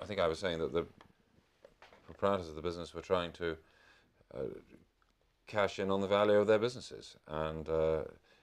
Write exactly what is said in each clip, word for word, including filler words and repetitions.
I think I was saying that the proprietors of the business were trying to uh, cash in on the value of their businesses, and uh,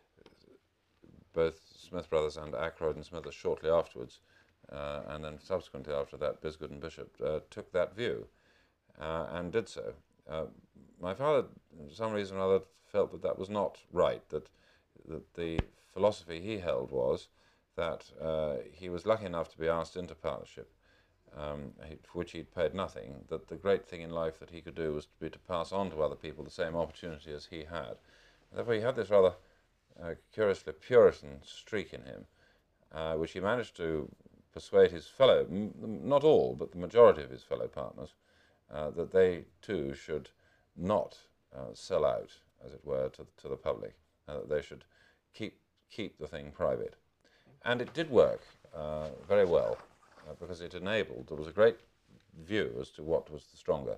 both Smith Brothers and Ackroyd and Smithers shortly afterwards, uh, and then subsequently after that, Bisgood and Bishop uh, took that view uh, and did so. Uh, my father, for some reason or other, felt that that was not right, that, that the philosophy he held was that uh, he was lucky enough to be asked into partnership, um, for which he'd paid nothing, that the great thing in life that he could do was to be to pass on to other people the same opportunity as he had. And therefore he had this rather uh, curiously Puritan streak in him, uh, which he managed to persuade his fellow, m not all, but the majority of his fellow partners, uh, that they too should not uh, sell out, as it were, to, to the public, uh, that they should keep, keep the thing private. And it did work uh, very well, uh, because it enabled, there was a great view as to what was the stronger.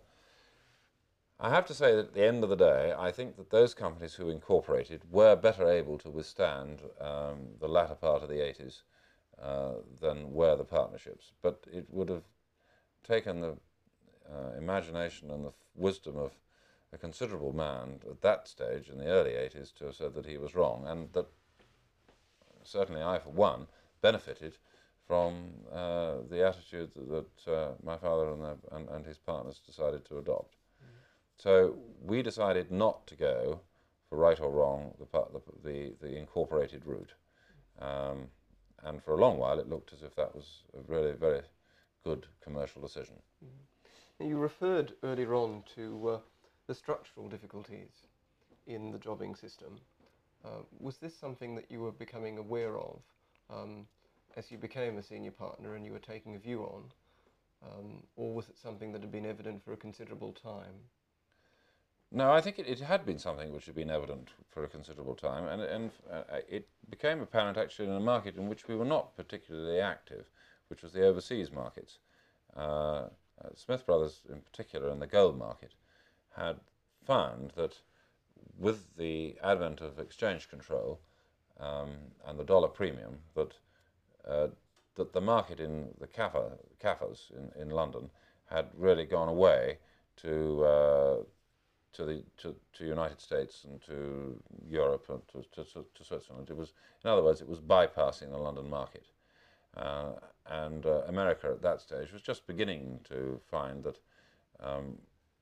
I have to say that at the end of the day, I think that those companies who incorporated were better able to withstand um, the latter part of the eighties uh, than were the partnerships. But it would have taken the uh, imagination and the f wisdom of a considerable man at that stage in the early eighties to have said that he was wrong, and that certainly I, for one, benefited from uh, the attitude that uh, my father and, the, and, and his partners decided to adopt. Mm-hmm. So we decided not to go, for right or wrong, the, the, the, the incorporated route. Um, and for a long while it looked as if that was a really very good commercial decision. Mm-hmm. You referred earlier on to uh, the structural difficulties in the jobbing system. Uh, was this something that you were becoming aware of um, as you became a senior partner and you were taking a view on, um, or was it something that had been evident for a considerable time? No, I think it, it had been something which had been evident for a considerable time, and, and uh, it became apparent actually in a market in which we were not particularly active, which was the overseas markets. Uh, uh, Smith Brothers in particular in the gold market had found that with the advent of exchange control um, and the dollar premium, that uh, that the market in the C A F A, C A F As in, in London had really gone away to uh, to the to, to United States and to Europe and to, to, to Switzerland. It was, in other words, it was bypassing the London market, uh, and uh, America at that stage was just beginning to find that um,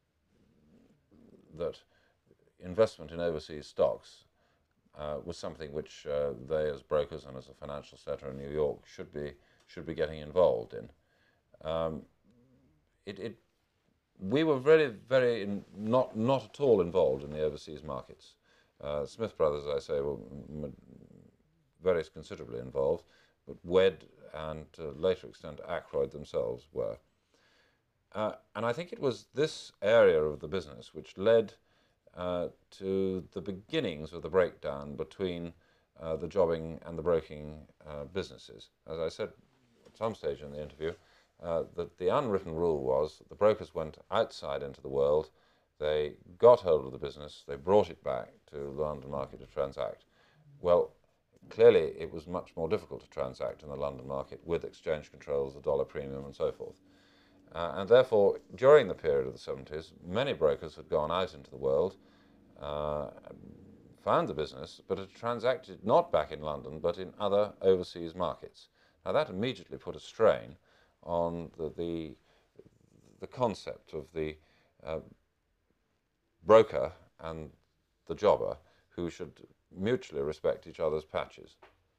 that investment in overseas stocks uh, was something which uh, they, as brokers and as a financial centre in New York, should be should be getting involved in. Um, it, it, we were very, very in, not not at all involved in the overseas markets. Uh, Smith Brothers, as I say, were m very considerably involved, but Wed and to a later extent Ackroyd themselves were. Uh, and I think it was this area of the business which led Uh, to the beginnings of the breakdown between uh, the jobbing and the broking uh, businesses. As I said at some stage in the interview, uh, that the unwritten rule was that the brokers went outside into the world, they got hold of the business, they brought it back to the London market to transact. Well, clearly it was much more difficult to transact in the London market with exchange controls, the dollar premium and so forth. Uh, and therefore, during the period of the seventies, many brokers had gone out into the world, uh, found the business, but had transacted not back in London, but in other overseas markets. Now that immediately put a strain on the, the, the concept of the uh, broker and the jobber, who should mutually respect each other's patches.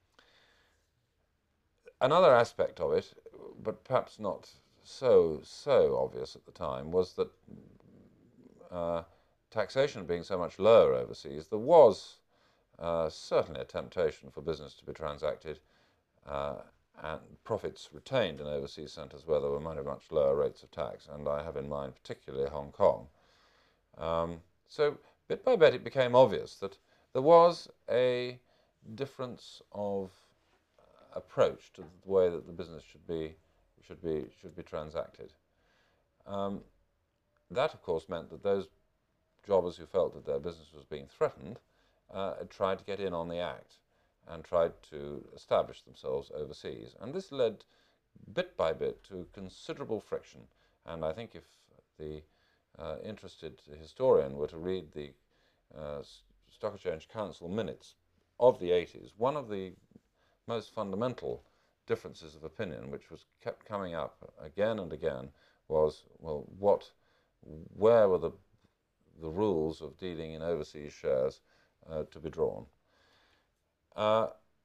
Another aspect of it, but perhaps not so, so obvious at the time, was that uh, taxation being so much lower overseas, there was uh, certainly a temptation for business to be transacted uh, and profits retained in overseas centres where there were much, much lower rates of tax, and I have in mind particularly Hong Kong. Um, so bit by bit it became obvious that there was a difference of approach to the way that the business should be should be should be transacted. Um, that, of course, meant that those jobbers who felt that their business was being threatened uh, tried to get in on the act and tried to establish themselves overseas. And this led bit by bit, to considerable friction. And I think if the uh, interested historian were to read the uh, Stock Exchange Council minutes of the eighties, one of the most fundamental differences of opinion, which was kept coming up again and again, was, well, what, where were the, the rules of dealing in overseas shares uh, to be drawn? Uh,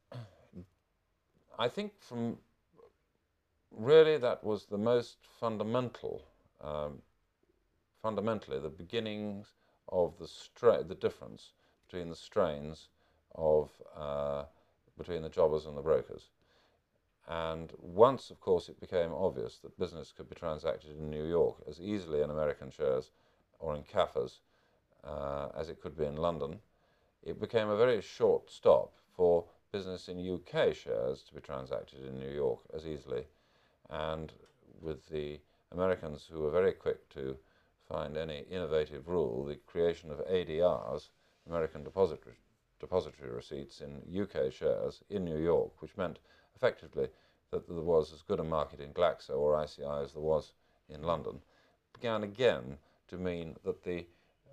I think from really that was the most fundamental, um, fundamentally the beginnings of the stra the difference between the strains of uh, between the jobbers and the brokers. And once, of course, it became obvious that business could be transacted in New York as easily in American shares or in C A F As uh, as it could be in London, it became a very short stop for business in U K shares to be transacted in New York as easily. And with the Americans, who were very quick to find any innovative rule, the creation of A D Rs, American Depository, depository receipts, in U K shares in New York, which meant effectively that there was as good a market in Glaxo or I C I as there was in London, began again to mean that the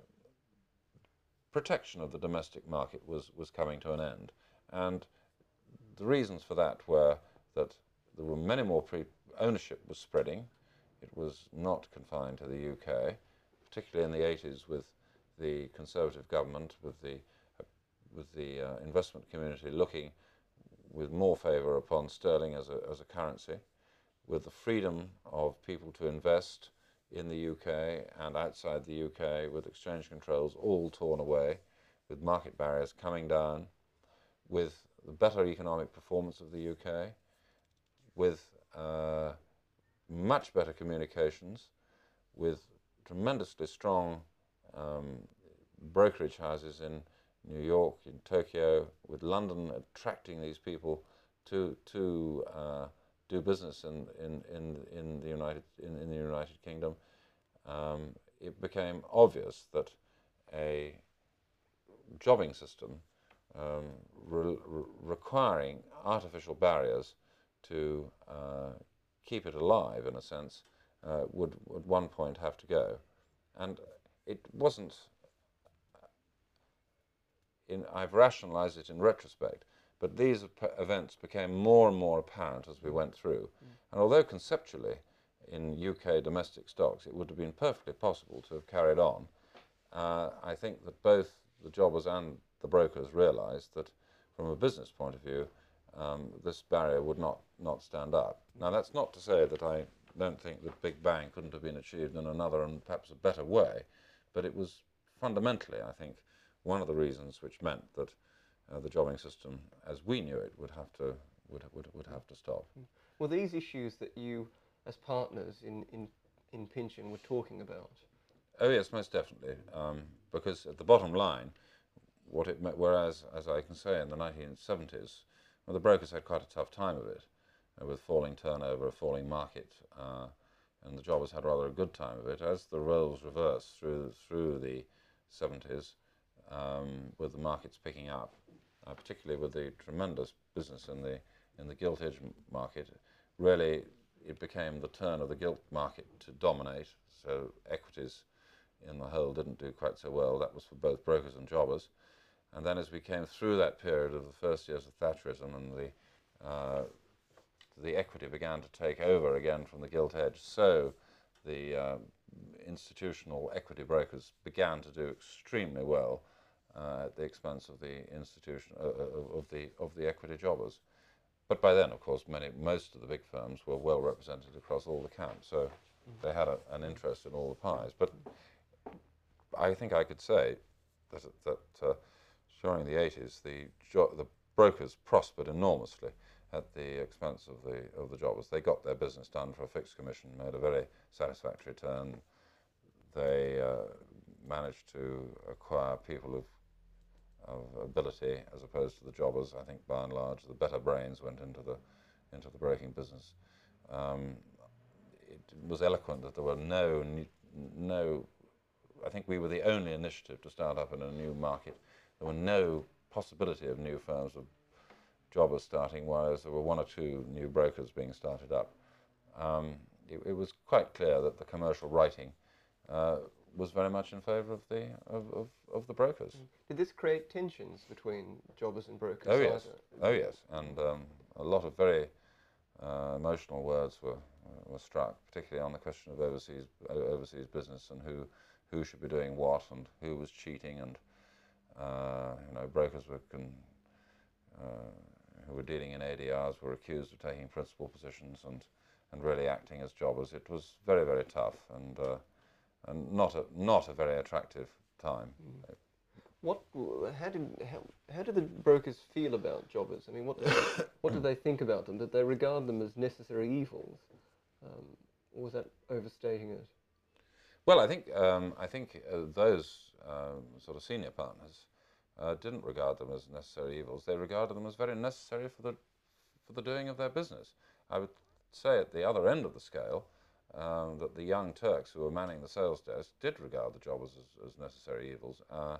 protection of the domestic market was, was coming to an end. And the reasons for that were that there were many more pre ownership was spreading. It was not confined to the U K, particularly in the eighties with the Conservative government, with the, uh, with the uh, investment community looking with more favour upon sterling as a, as a currency, with the freedom of people to invest in the U K and outside the U K, with exchange controls all torn away, with market barriers coming down, with the better economic performance of the U K, with uh, much better communications, with tremendously strong um, brokerage houses in New York, in Tokyo, with London attracting these people to to uh, do business in in in, in the United in, in the United Kingdom. Um, it became obvious that a jobbing system um, re re requiring artificial barriers to uh, keep it alive, in a sense, uh, would at one point have to go. And it wasn't, in, I've rationalized it in retrospect, but these events became more and more apparent as we went through. Mm. And although conceptually in U K domestic stocks it would have been perfectly possible to have carried on, uh, I think that both the jobbers and the brokers realized that from a business point of view, um, this barrier would not, not stand up. Now, that's not to say that I don't think that Big Bang couldn't have been achieved in another and perhaps a better way, but it was fundamentally, I think, one of the reasons which meant that uh, the jobbing system, as we knew it, would have to would would would have to stop. Well, these issues that you, as partners in in in Pynchon, were talking about. Oh yes, most definitely. Um, because at the bottom line, what it meant, whereas, as I can say, in the nineteen seventies, well, the brokers had quite a tough time of it, uh, with falling turnover, a falling market, uh, and the jobbers had rather a good time of it. As the roles reversed through through the seventies, um, with the markets picking up, uh, particularly with the tremendous business in the in the gilt edge market, really it became the turn of the gilt market to dominate. So equities in the whole didn't do quite so well. That was for both brokers and jobbers. And then as we came through that period of the first years of Thatcherism, and the uh, the equity began to take over again from the gilt edge, so the uh, institutional equity brokers began to do extremely well uh, at the expense of the institution uh, of the of the equity jobbers. But by then, of course, many most of the big firms were well represented across all the camps, so they had a, an interest in all the pies. But I think I could say that that uh, during the eighties, the jo the brokers prospered enormously at the expense of the of the jobbers. They got their business done for a fixed commission, made a very satisfactory return. They uh, managed to acquire people of of ability as opposed to the jobbers. I think by and large the better brains went into the into the broking business. Um, it was eloquent that there were no no. I think we were the only initiative to start up in a new market. There were no possibility of new firms of jobbers starting, whereas there were one or two new brokers being started up. um, it, it was quite clear that the commercial writing uh, was very much in favour of the of, of, of the brokers. Did this create tensions between jobbers and brokers? Oh yes, either? oh yes, and um, a lot of very uh, emotional words were were struck, particularly on the question of overseas overseas business and who who should be doing what and who was cheating, and uh, you know, brokers were con, uh, who were dealing in A D Rs were accused of taking principal positions and and really acting as jobbers. It was very very tough and uh, and not a not a very attractive time. Mm. What? How did how, how did the brokers feel about jobbers? I mean, what what did they think about them? Did they regard them as necessary evils, um, or was that overstating it? Well, I think um, I think uh, those um, sort of senior partners uh, didn't regard them as necessary evils. They regarded them as very necessary for the for the doing of their business. I would say at the other end of the scale um, that the young Turks who were manning the sales desk did regard the jobbers as, as necessary evils. Uh,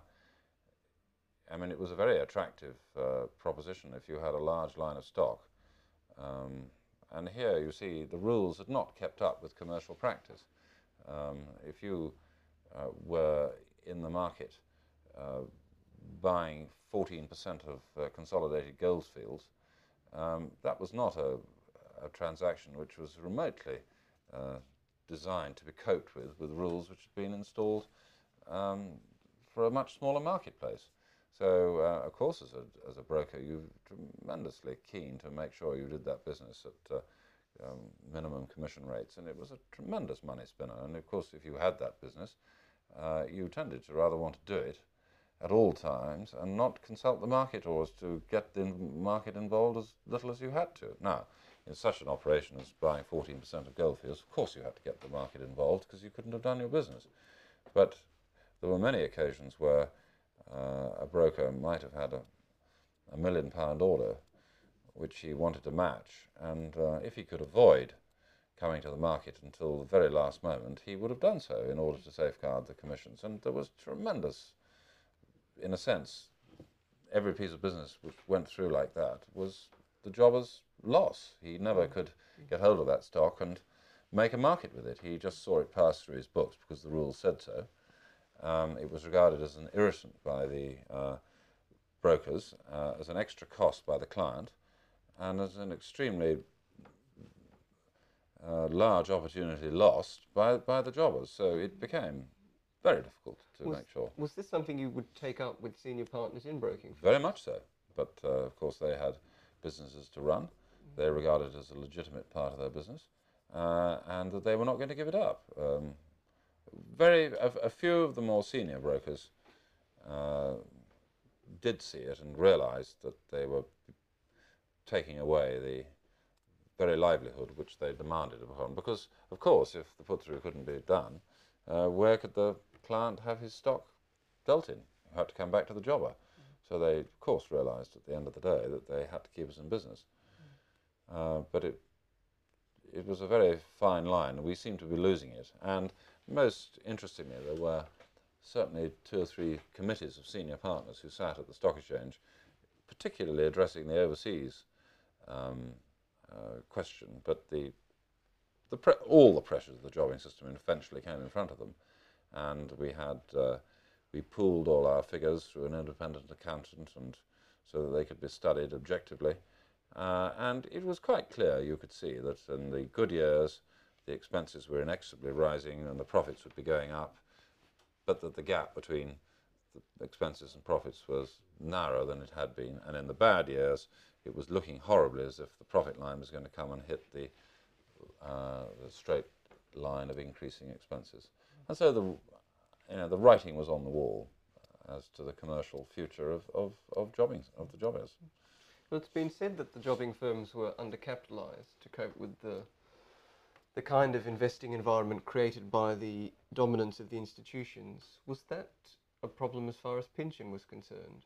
I mean, it was a very attractive uh, proposition if you had a large line of stock. Um, and here you see the rules had not kept up with commercial practice. Um, if you uh, were in the market uh, buying fourteen percent of uh, Consolidated Goldfields, um, that was not a, a transaction which was remotely uh, designed to be coped with, with rules which had been installed um, for a much smaller marketplace. So, uh, of course, as a, as a broker, you're tremendously keen to make sure you did that business at uh, um, minimum commission rates, and it was a tremendous money spinner. And, of course, if you had that business, uh, you tended to rather want to do it at all times and not consult the market, or to get the market involved as little as you had to. Now, in such an operation as buying fourteen percent of Goldfields, of course you had to get the market involved because you couldn't have done your business. But there were many occasions where Uh, a broker might have had a, a million pound order which he wanted to match, and uh, if he could avoid coming to the market until the very last moment, he would have done so in order to safeguard the commissions. And there was tremendous, in a sense, every piece of business which went through like that was the jobber's loss. He never could get hold of that stock and make a market with it. He just saw it pass through his books because the rules said so. Um, it was regarded as an irritant by the uh, brokers, uh, as an extra cost by the client, and as an extremely uh, large opportunity lost by, by the jobbers. So it became very difficult to was, make sure. Was this something you would take up with senior partners in broking? Very much so. But, uh, of course, they had businesses to run. Mm-hmm. They regarded it as a legitimate part of their business, uh, and that they were not going to give it up. Um, Very a, a few of the more senior brokers uh, did see it and realised that they were taking away the very livelihood which they demanded upon. Because, of course, if the put-through couldn't be done, uh, where could the client have his stock dealt in? He had to come back to the jobber. Mm. So they, of course, realised at the end of the day that they had to keep us in business. Mm. Uh, but it it was a very fine line, and we seemed to be losing it. And most interestingly, there were certainly two or three committees of senior partners who sat at the stock exchange, particularly addressing the overseas um, uh, question. But the, the pre all the pressures of the jobbing system eventually came in front of them, and we had uh, we pooled all our figures through an independent accountant, and so that they could be studied objectively. Uh, and it was quite clear, you could see, that in the good years, the expenses were inexorably rising and the profits would be going up, but that the gap between the expenses and profits was narrower than it had been. And in the bad years, it was looking horribly as if the profit line was going to come and hit the, uh, the straight line of increasing expenses. And so the, you know, the writing was on the wall as to the commercial future of, of, of jobbing, of the jobbers. Well, it's been said that the jobbing firms were undercapitalised to cope with the the kind of investing environment created by the dominance of the institutions. Was that a problem as far as Pynchon was concerned?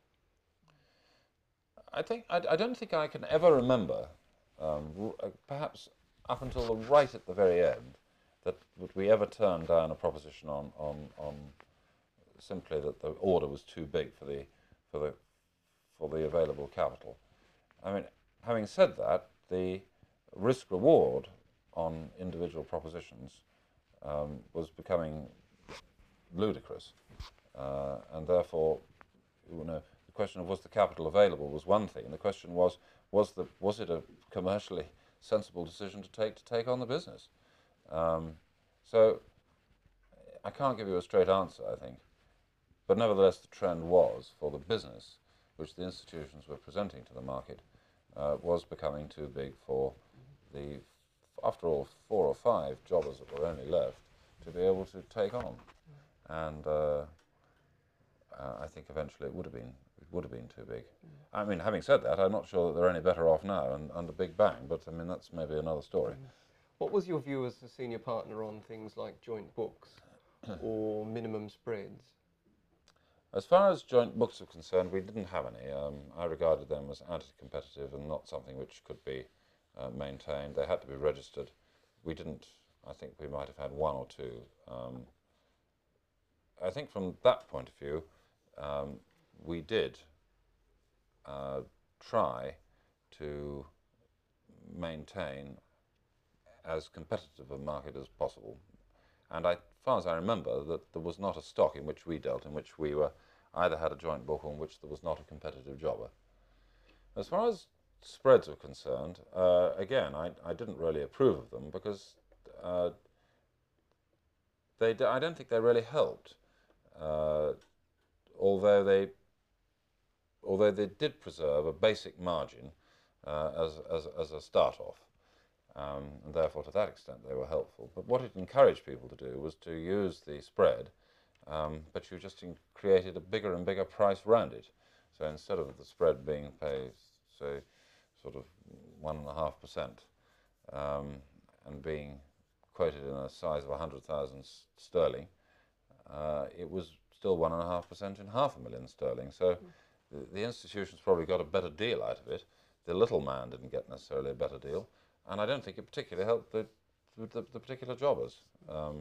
I think I, I don't think I can ever remember, um, r perhaps up until the right at the very end, that would we ever turn down a proposition on on on simply that the order was too big for the for the for the available capital. I mean, having said that, the risk reward on individual propositions um, was becoming ludicrous, uh, and therefore, you know, the question of was the capital available was one thing, and the question was was the was it a commercially sensible decision to take to take on the business. Um, so I can't give you a straight answer, I think, but nevertheless the trend was for the business, which the institutions were presenting to the market, uh, was becoming too big for the, after all, four or five jobbers that were only left to be able to take on. And uh, uh, I think eventually it would have been it would have been too big. I mean, having said that, I'm not sure that they're any better off now and under Big Bang, but I mean that's maybe another story. What was your view as a senior partner on things like joint books or minimum spreads? As far as joint books are concerned, we didn't have any. Um, I regarded them as anti-competitive and not something which could be uh, maintained. They had to be registered. We didn't. I think we might have had one or two. Um, I think from that point of view, um, we did uh, try to maintain as competitive a market as possible. And I, as far as I remember, that there was not a stock in which we dealt in which we were either had a joint book or in which there was not a competitive jobber. As far as spreads are concerned, uh, again, I, I didn't really approve of them because uh, they d I don't think they really helped. Uh, although they although they did preserve a basic margin uh, as, as, as a start-off. Um, and therefore, to that extent, they were helpful. But what it encouraged people to do was to use the spread, um, but you just created a bigger and bigger price around it. So instead of the spread being paid, say, sort of one and a half percent, um, and being quoted in a size of a hundred thousand sterling, uh, it was still one and a half percent in half a million sterling. So mm. the, the institutions probably got a better deal out of it. The little man didn't get necessarily a better deal. And I don't think it particularly helped the, the, the particular jobbers. Um,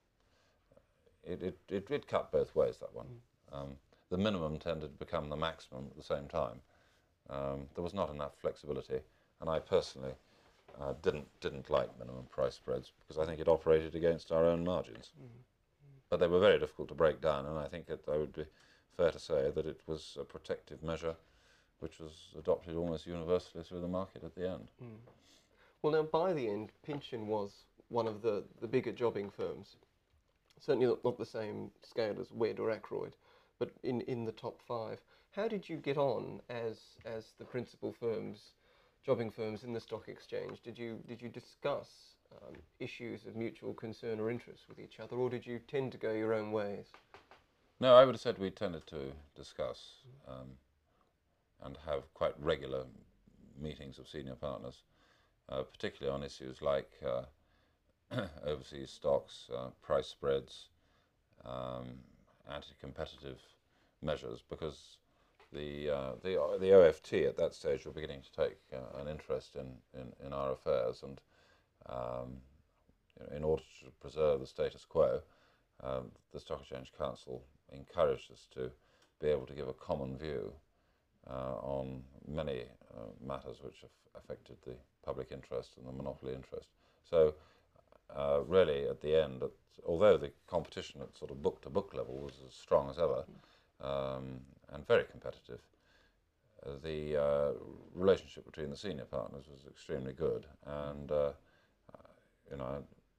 it, it, it, it cut both ways, that one. Um, the minimum tended to become the maximum at the same time. Um, there was not enough flexibility, and I personally uh, didn't, didn't like minimum price spreads because I think it operated against our own margins. Mm-hmm. But they were very difficult to break down, and I think it, I would be fair to say that it was a protective measure which was adopted almost universally through the market at the end. Mm. Well, now, by the end, Pynchon was one of the, the bigger jobbing firms. Certainly not, not the same scale as Wedd or Ackroyd, but in, in the top five. How did you get on as as the principal firms, jobbing firms in the stock exchange? Did you, did you discuss um, issues of mutual concern or interest with each other, or did you tend to go your own ways? No, I would have said we tended to discuss um, and have quite regular meetings of senior partners. Uh, particularly on issues like uh, overseas stocks, uh, price spreads, um, anti-competitive measures, because the, uh, the the O F T at that stage were beginning to take uh, an interest in, in, in our affairs, and um, you know, in order to preserve the status quo, um, the Stock Exchange Council encouraged us to be able to give a common view uh, on many uh, matters which have affected the public interest and the monopoly interest. So uh, really at the end, at, although the competition at sort of book-to-book level was as strong as ever um, and very competitive, uh, the uh, relationship between the senior partners was extremely good, and uh, you know,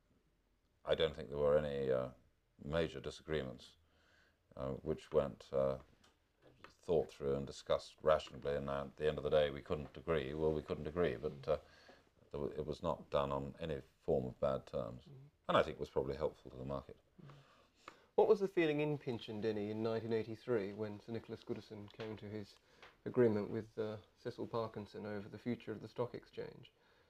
I don't think there were any uh, major disagreements uh, which went uh, thought through and discussed rationally, and at the end of the day we couldn't agree. Well, we couldn't agree, but uh, it was not done on any form of bad terms, mm. and I think was probably helpful to the market. What was the feeling in Pynchon, Denny, in nineteen eighty-three when Sir Nicholas Goodison came to his agreement with uh, Cecil Parkinson over the future of the stock exchange?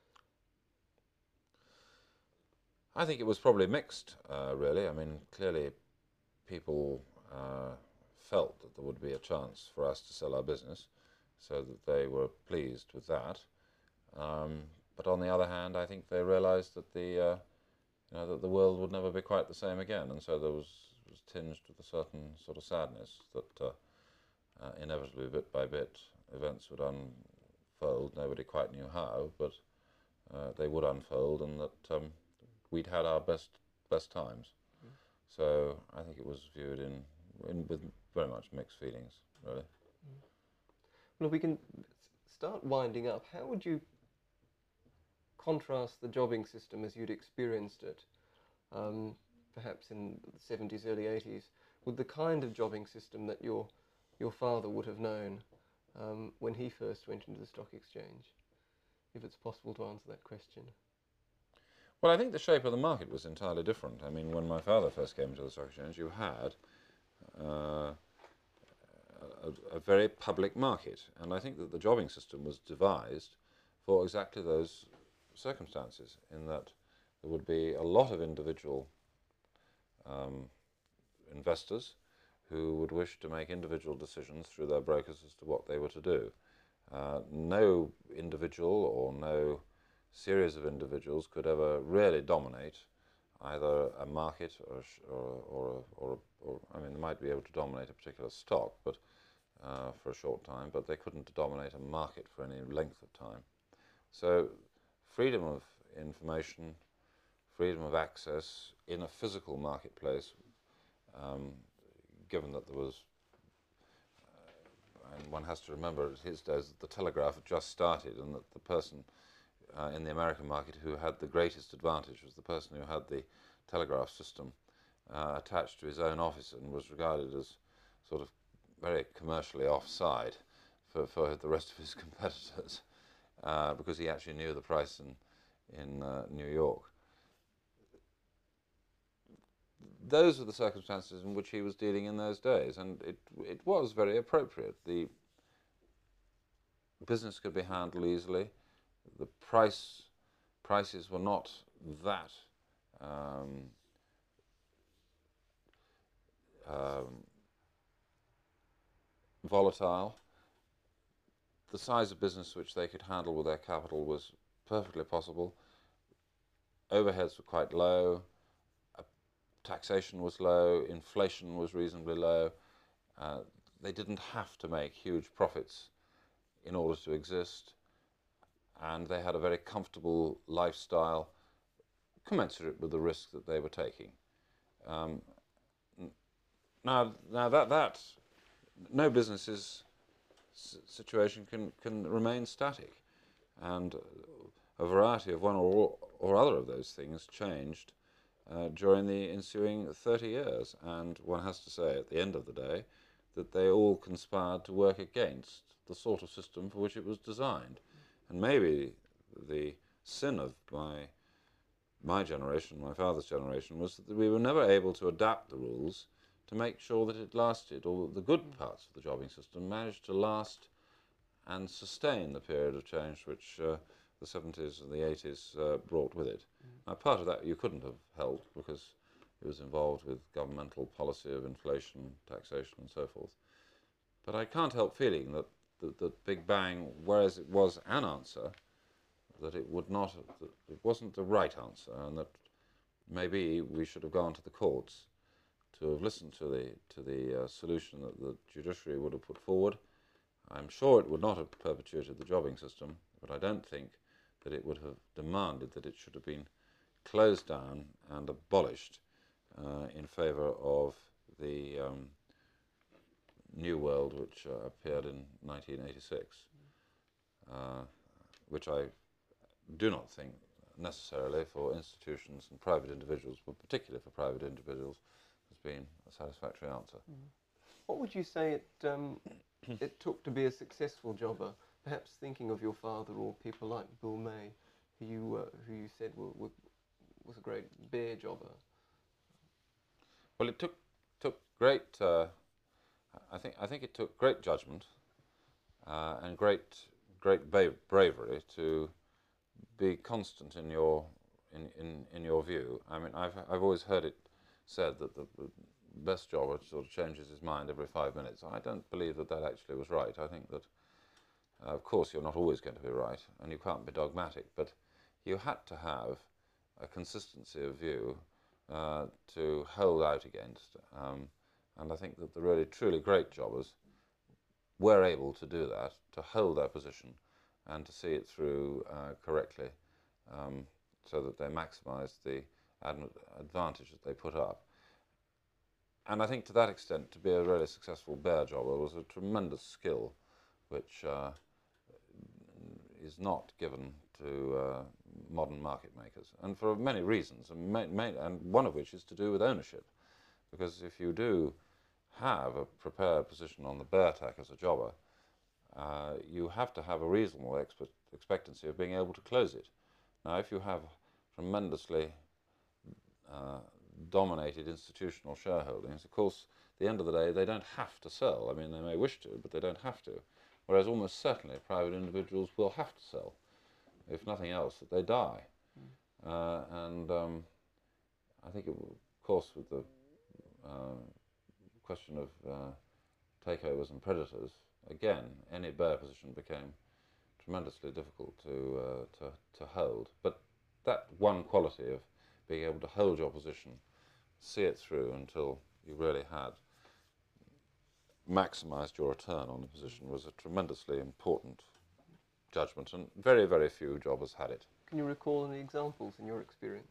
I think it was probably mixed, uh, really. I mean, clearly people uh, felt that there would be a chance for us to sell our business, so that they were pleased with that. Um, but on the other hand, I think they realised that the uh, you know that the world would never be quite the same again, and so there was, was tinged with a certain sort of sadness that uh, uh, inevitably, bit by bit, events would unfold. Nobody quite knew how, but uh, they would unfold, and that um, we'd had our best best times. Mm. So I think it was viewed in, in with very much mixed feelings, really. Mm. Well, if we can start winding up, how would you contrast the jobbing system as you'd experienced it, um, perhaps in the seventies, early eighties, with the kind of jobbing system that your your father would have known um, when he first went into the stock exchange, if it's possible to answer that question? Well, I think the shape of the market was entirely different. I mean, when my father first came into the stock exchange, you had uh, a, a very public market, and I think that the jobbing system was devised for exactly those circumstances, in that there would be a lot of individual um, investors who would wish to make individual decisions through their brokers as to what they were to do. Uh, no individual or no series of individuals could ever really dominate either a market or, or, or, or, or, I mean, they might be able to dominate a particular stock but uh, for a short time, but they couldn't dominate a market for any length of time. So freedom of information, freedom of access in a physical marketplace, um, given that there was, uh, and one has to remember at his days that the telegraph had just started, and that the person uh, in the American market who had the greatest advantage was the person who had the telegraph system uh, attached to his own office and was regarded as sort of very commercially offside for, for the rest of his competitors, uh, because he actually knew the price in, in uh, New York. Those were the circumstances in which he was dealing in those days, and it it was very appropriate. The business could be handled easily. The price prices were not that um, um, volatile. The size of business which they could handle with their capital was perfectly possible. Overheads were quite low. Taxation was low, inflation was reasonably low. Uh, they didn't have to make huge profits in order to exist, and they had a very comfortable lifestyle commensurate with the risk that they were taking. Um, now, now that that no business's situation can can remain static, and a variety of one or or other of those things changed Uh, during the ensuing thirty years, and one has to say at the end of the day that they all conspired to work against the sort of system for which it was designed. And maybe the sin of my my generation, my father's generation, was that we were never able to adapt the rules to make sure that it lasted, or the good parts of the jobbing system managed to last and sustain the period of change which uh, the seventies and the eighties uh, brought with it. Mm. Now, part of that you couldn't have helped because it was involved with governmental policy of inflation, taxation, and so forth. But I can't help feeling that the, the Big Bang, whereas it was an answer, that it would not, that it wasn't the right answer, and that maybe we should have gone to the courts to have listened to the to the uh, solution that the judiciary would have put forward. I'm sure it would not have perpetuated the jobbing system, but I don't think that it would have demanded that it should have been closed down and abolished uh, in favour of the um, New World, which uh, appeared in nineteen eighty-six, uh, which I do not think necessarily for institutions and private individuals, but particularly for private individuals, has been a satisfactory answer. Mm. What would you say it, um, it took to be a successful jobber? Perhaps thinking of your father or people like Bill May, who you, uh, who you said were, were, was a great bear jobber. Well, it took took great. Uh, I think I think it took great judgment uh, and great great ba- bravery to be constant in your in, in, in your view. I mean, I've I've always heard it said that the best jobber sort of changes his mind every five minutes. I don't believe that that actually was right. I think that, uh, of course, you're not always going to be right, and you can't be dogmatic, but you had to have a consistency of view uh, to hold out against. Um, and I think that the really, truly great jobbers were able to do that, to hold their position and to see it through uh, correctly um, so that they maximised the ad- advantage that they put up. And I think to that extent, to be a really successful bear jobber was a tremendous skill, which uh, is not given to uh, modern market makers, and for many reasons, and, ma ma and one of which is to do with ownership. Because if you do have a prepared position on the bear tack as a jobber, uh, you have to have a reasonable expe expectancy of being able to close it. Now, if you have tremendously uh, dominated institutional shareholdings, of course, at the end of the day, they don't have to sell. I mean, they may wish to, but they don't have to. Whereas almost certainly private individuals will have to sell, if nothing else, that they die. Mm. Uh, and um, I think, it, of course, with the uh, question of uh, takeovers and predators, again, any bear position became tremendously difficult to, uh, to, to hold. But that one quality of being able to hold your position, see it through until you really had maximised your return on the position, was a tremendously important judgment, and very, very few jobbers had it. Can you recall any examples in your experience?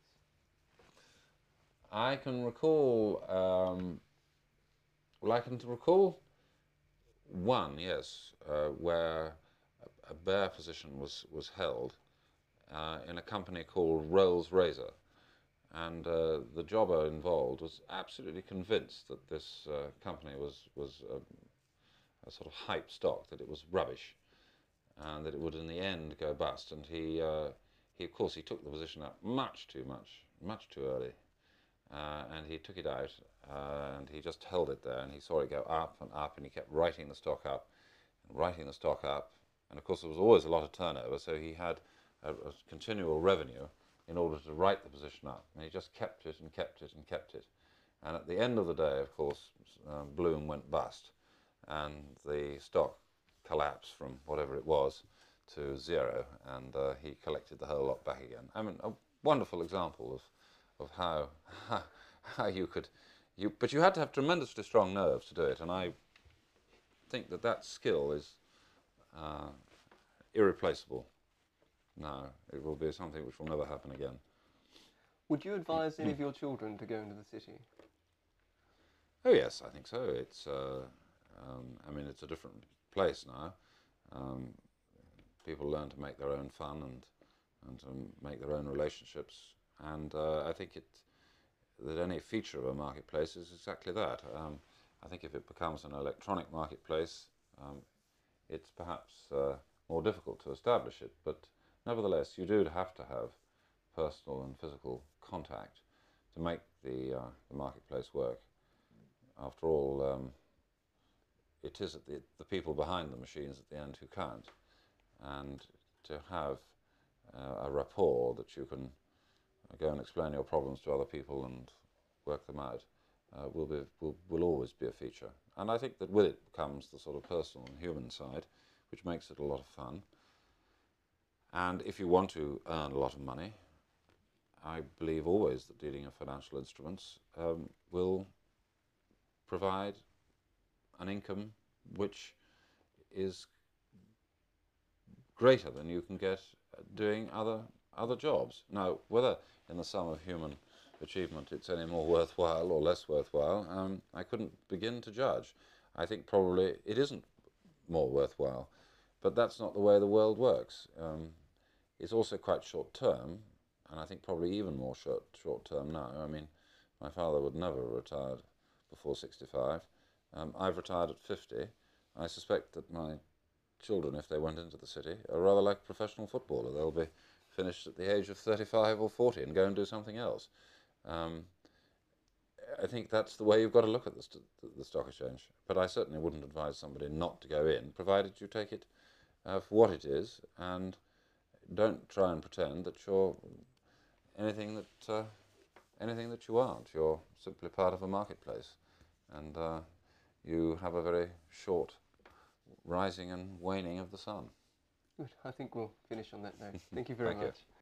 I can recall, um, well, I can recall one, yes, uh, where a, a bear position was, was held uh, in a company called Rolls Razor. And uh, the jobber involved was absolutely convinced that this uh, company was, was a, a sort of hype stock, that it was rubbish, and that it would in the end go bust. And he, uh, he of course, he took the position up much too much, much too early. Uh, and he took it out, uh, and he just held it there, and he saw it go up and up, and he kept writing the stock up, and writing the stock up. And of course, there was always a lot of turnover, so he had a, a continual revenue in order to write the position up. And he just kept it and kept it and kept it. And at the end of the day, of course, um, Bloom went bust, and the stock collapsed from whatever it was to zero, and uh, he collected the whole lot back again. I mean, a wonderful example of of how, how how you could, you but you had to have tremendously strong nerves to do it, and I think that that skill is uh, irreplaceable. No, it will be something which will never happen again. Would you advise any of your children to go into the city? Oh yes, I think so. It's, uh, um, I mean, it's a different place now. Um, people learn to make their own fun and and to make their own relationships. And uh, I think it, that any feature of a marketplace is exactly that. Um, I think if it becomes an electronic marketplace, um, it's perhaps uh, more difficult to establish it, but nevertheless you do have to have personal and physical contact to make the, uh, the marketplace work. After all, um, it is at the, the people behind the machines at the end who count, and to have uh, a rapport that you can go and explain your problems to other people and work them out uh, will, be, will, will always be a feature. And I think that with it comes the sort of personal and human side, which makes it a lot of fun. And if you want to earn a lot of money, I believe always that dealing in financial instruments um, will provide an income which is greater than you can get doing other other jobs. Now, whether in the sum of human achievement it's any more worthwhile or less worthwhile, um, I couldn't begin to judge. I think probably it isn't more worthwhile, but that's not the way the world works. Um, it's also quite short term, and I think probably even more short short term now. I mean, my father would never have retired before sixty-five. Um, I've retired at fifty. I suspect that my children, if they went into the city, are rather like a professional footballer. They'll be finished at the age of thirty-five or forty and go and do something else. Um, I think that's the way you've got to look at the, st the stock exchange. But I certainly wouldn't advise somebody not to go in, provided you take it uh, for what it is, and don't try and pretend that you're anything that uh, anything that you aren't. You're simply part of a marketplace, and uh, you have a very short rising and waning of the sun. Good. I think we'll finish on that note. Thank you very Thank much. You.